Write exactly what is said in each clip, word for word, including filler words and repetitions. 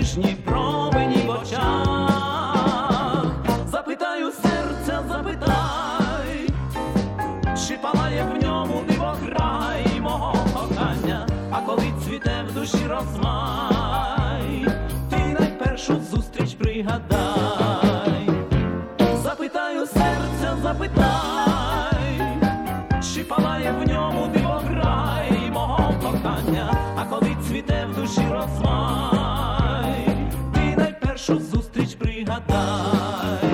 ніжні промені в очах. Запитаю серця, запитай, чи палає в ньому дивограй мого кохання, а коли цвіте в душі розмай, ти найпершу зустріч пригадай. Запитаю серця, запитай, чи палає в ньому дивограй мого кохання, а коли цвіте в душі розмай, ти найпершу зустріч пригадай.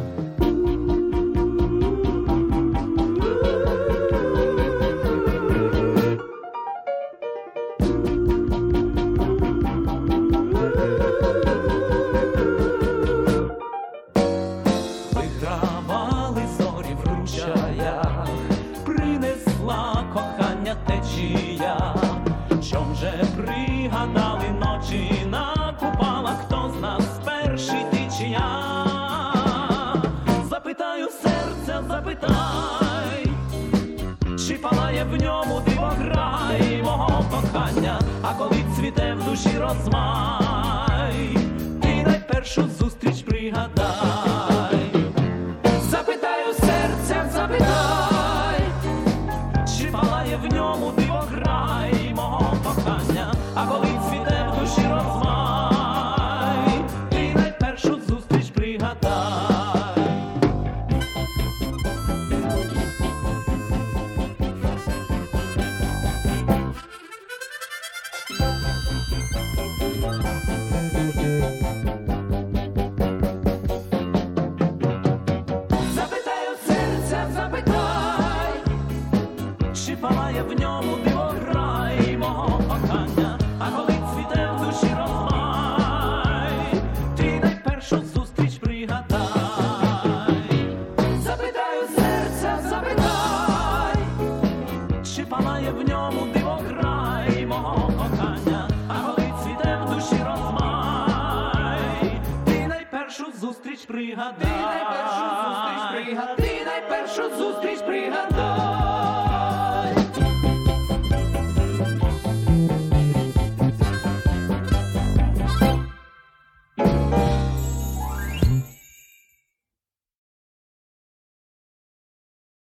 Вигравали зорі в ручаях, принесла кохання течія. Чом же пригадали ночі на купалах, хто з нас перший, ти чи я? Запитаю серця, запитай, чи палає в ньому дивограй мого кохання, а коли цвіте в душі розмай, ти найпершу зустріч пригадай. Запитаю серця, запитай, чи палає в ньому дивограй мого кохання, а коли цвіте в душі розмай, ти найпершу зустріч пригадай. Запитаю серця, запитай, чи палає в ньому дивограй мого кохання, а коли цвіте в душі розмай, ти найпершу зустріч пригадай. Запитаю серця, запитай, чи палає в ньому дивограй мого кохання, а коли цвіте в душі розмай, ти найпершу зустріч пригадай. Ти найпершу зустріч пригадай. Ти найпершу зустріч пригадай.